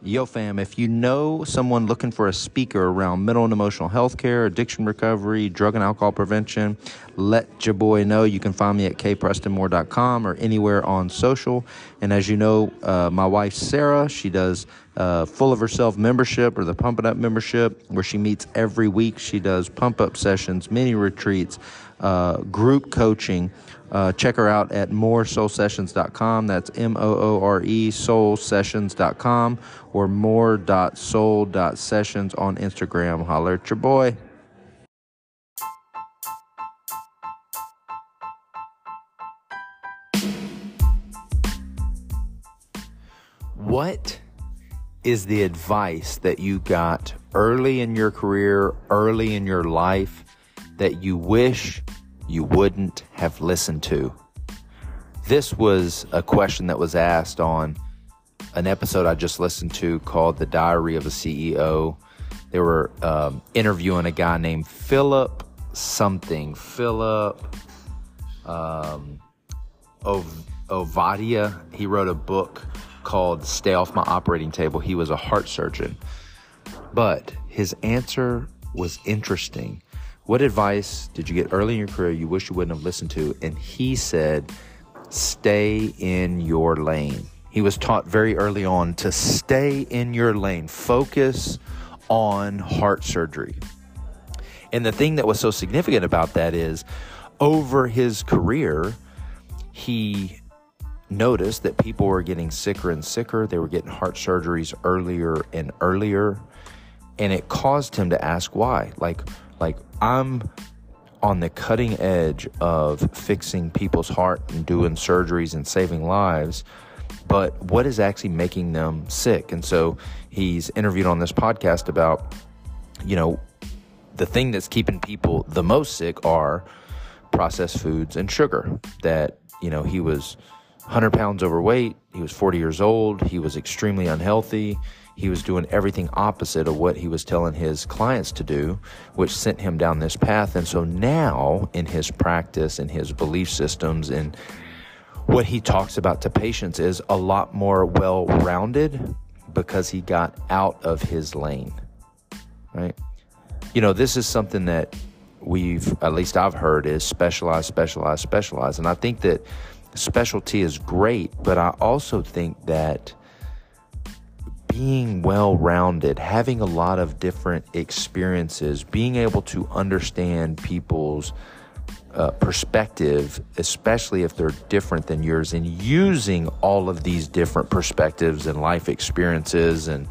Yo, fam, if you know someone looking for a speaker around mental and emotional health care, addiction recovery, drug and alcohol prevention, let your boy know. You can find me at kprestonmore.com or anywhere on social. And as you know, my wife, Sarah, she does Full of Herself membership, or the Pump It Up membership, where she meets every week. She does pump-up sessions, mini retreats, group coaching. Check her out at moresoulsessions.com. That's Moore soulsessions.com, or more.soul.sessions on Instagram. Holler at your boy. What is the advice that you got early in your career, early in your life, that you wish you wouldn't have listened to? This was a question that was asked on an episode I just listened to called The Diary of a CEO. They were interviewing a guy named Philip Ovadia. He wrote a book called Stay Off My Operating Table. He was a heart surgeon, but his answer was interesting. What advice did you get early in your career you wish you wouldn't have listened to? And he said, stay in your lane. He was taught very early on to stay in your lane. Focus on heart surgery. And the thing that was so significant about that is, over his career, he noticed that people were getting sicker and sicker. They were getting heart surgeries earlier and earlier. And it caused him to ask why. Like I'm on the cutting edge of fixing people's heart and doing surgeries and saving lives, but what is actually making them sick? And so he's interviewed on this podcast about, the thing that's keeping people the most sick are processed foods and sugar. That, he was 100 pounds overweight. He was 40 years old. He was extremely unhealthy. He was doing everything opposite of what he was telling his clients to do, which sent him down this path. And so now in his practice and his belief systems and what he talks about to patients is a lot more well-rounded because he got out of his lane, right? This is something that at least I've heard, is specialize. And I think that specialty is great, but I also think that being well-rounded, having a lot of different experiences, being able to understand people's perspective, especially if they're different than yours, and using all of these different perspectives and life experiences and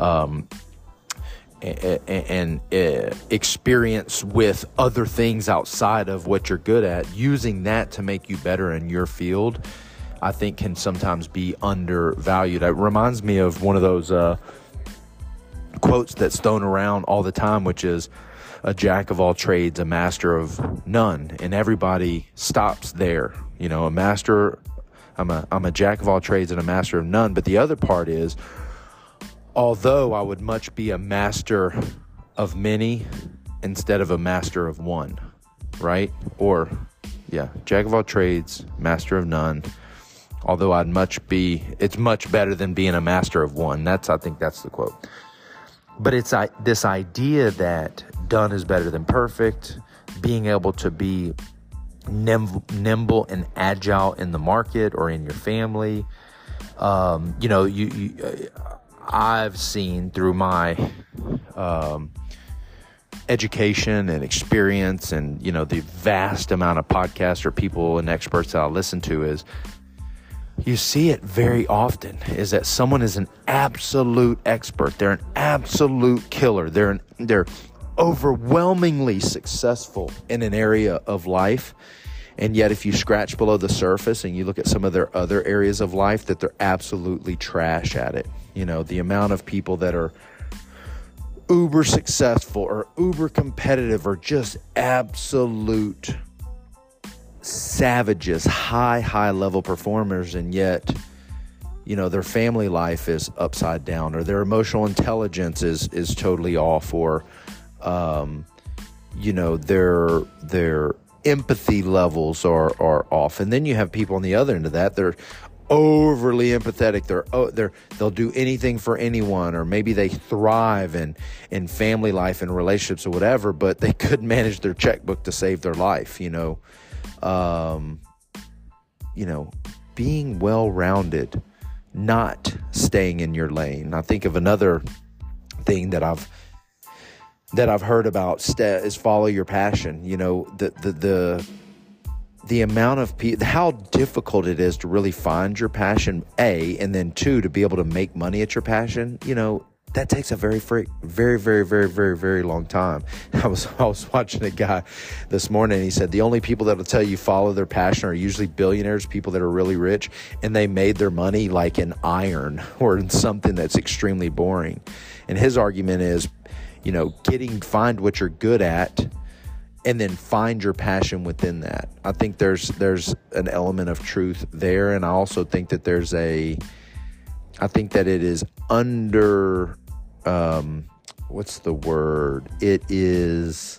experience with other things outside of what you're good at, using that to make you better in your field, I think can sometimes be undervalued. It reminds me of one of those quotes that's thrown around all the time, which is a jack of all trades, a master of none. And everybody stops there. I'm a jack of all trades and a master of none. But the other part is, although I would much be a master of many instead of a master of one, right? Or, jack of all trades, master of none. Although it's much better than being a master of one. I think that's the quote. But it's this idea that done is better than perfect, being able to be nimble and agile in the market or in your family. I've seen through my education and experience and, the vast amount of podcasts or people and experts that I listen to, is you see it very often, is that someone is an absolute expert. They're an absolute killer. They're overwhelmingly successful in an area of life. And yet if you scratch below the surface and you look at some of their other areas of life, that they're absolutely trash at it. The amount of people that are uber successful or uber competitive or just absolute savages, high level performers, and yet their family life is upside down, or their emotional intelligence is totally off, or their empathy levels are off. And then you have people on the other end of that, they're overly empathetic. They'll do anything for anyone, or maybe they thrive in family life and relationships or whatever, but they couldn't manage their checkbook to save their life. Being well-rounded, not staying in your lane. I think of another thing that I've heard about is follow your passion. The amount of people, how difficult it is to really find your passion, A, and then 2, to be able to make money at your passion, that takes a very, very, very, very, very, very long time. I was watching a guy this morning, and he said the only people that will tell you follow their passion are usually billionaires, people that are really rich, and they made their money like in iron or in something that's extremely boring. And his argument is, find what you're good at, and then find your passion within that. I think there's an element of truth there. And I also think that I think that it is what's the word? It is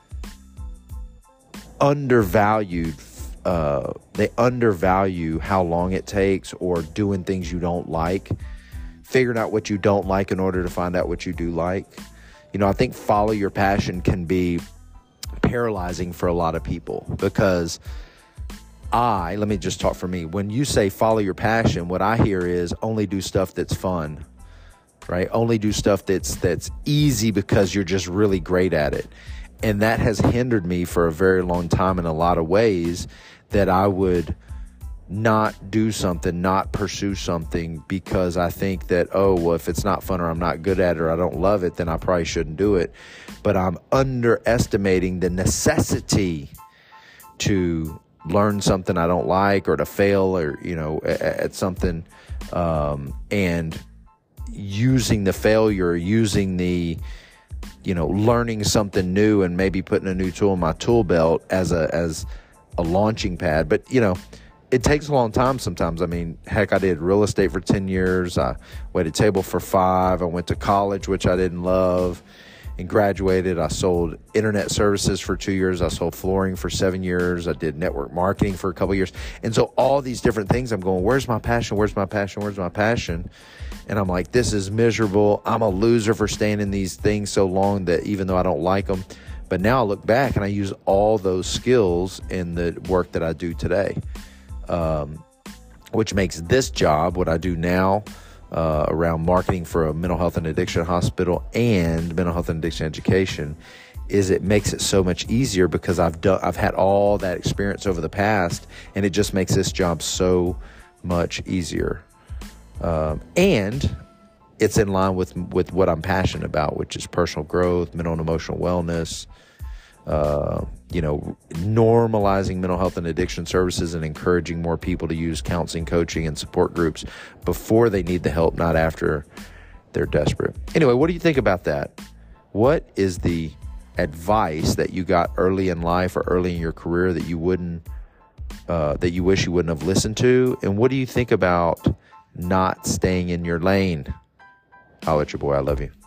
undervalued. They undervalue how long it takes, or doing things you don't like, figuring out what you don't like in order to find out what you do like. I think follow your passion can be paralyzing for a lot of people, because let me just talk for me. When you say follow your passion, what I hear is only do stuff that's fun, right? Only do stuff that's easy because you're just really great at it. And that has hindered me for a very long time in a lot of ways, that I would not do something, not pursue something, because I think that, if it's not fun, or I'm not good at it, or I don't love it, then I probably shouldn't do it. But I'm underestimating the necessity to learn something I don't like, or to fail, or, at something, and using the failure, using the, learning something new, and maybe putting a new tool in my tool belt as a launching pad. But, it takes a long time sometimes. I mean, heck, I did real estate for 10 years. I waited table for 5. I went to college, which I didn't love, and graduated. I sold internet services for 2 years. I sold flooring for 7 years. I did network marketing for a couple of years. And so all these different things, I'm going, where's my passion? Where's my passion? Where's my passion? And I'm like, this is miserable. I'm a loser for staying in these things so long, that even though I don't like them. But now I look back and I use all those skills in the work that I do today. Which makes this job, what I do now, around marketing for a mental health and addiction hospital and mental health and addiction education, is it makes it so much easier, because I've had all that experience over the past, and it just makes this job so much easier. And it's in line with what I'm passionate about, which is personal growth, mental and emotional wellness, normalizing mental health and addiction services, and encouraging more people to use counseling, coaching, and support groups before they need the help, not after they're desperate. Anyway, what do you think about that? What is the advice that you got early in life, or early in your career, that you wish you wouldn't have listened to? And what do you think about not staying in your lane? I'll let your boy. I love you.